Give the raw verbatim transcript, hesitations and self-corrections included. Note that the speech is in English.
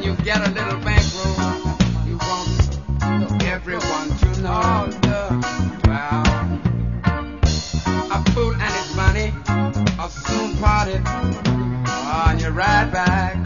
when you get a little bankroll, you want everyone to know. Well, a fool and his money are soon parted on your ride back.